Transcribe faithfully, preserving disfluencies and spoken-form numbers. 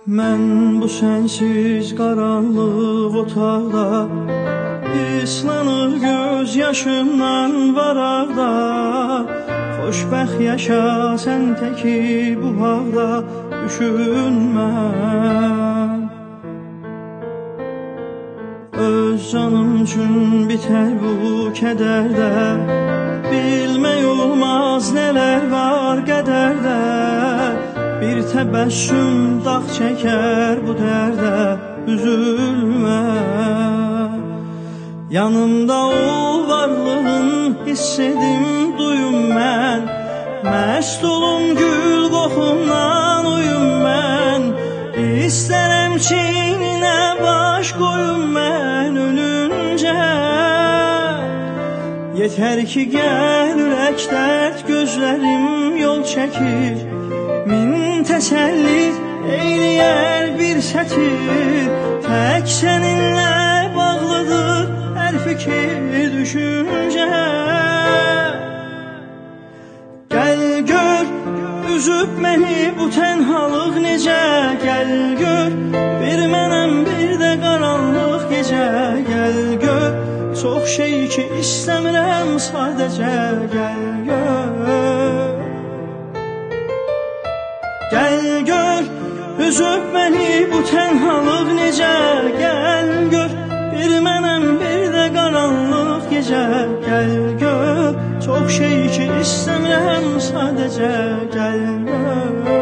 Mən bu sənsiz qaranlıq otaqda islanır göz yaşımdan varaqda. Xoşbəxt yaşa sən təki bu haqda düşünmə. Öz canım üçün bitər bu kədərdə, bilmək olmaz nələr var qədərdə. Bir təbəssüm dağ çəkər bu dərdə, üzülmə. Yanımda ol varlığın hiss edim duyum mən. Məst olum gül qoxumdan uyum mən. İstərəm çiyninə baş qoyum mən ölüncə. Yetər ki gəl ürək dərd gözlərim yol çəkir. Min təsəlli eyləyər bir sətir. Tək səninlə bağlıdır hər fikir düşüncə. Gəl gör üzüb məni bu tənhalıq necə. Gəl gör bir mənəm bir də qaranlıq gecə. Gəl gör çox şey ki istəmirəm sadəcə. Gəl gör, gəl gör üzüb məni bu tənhalıq necə. Gəl gör bir mənəm bir də qaranlıq gecə. Gəl gör çox şey ki istəmirəm sadəcə. Gəl gör.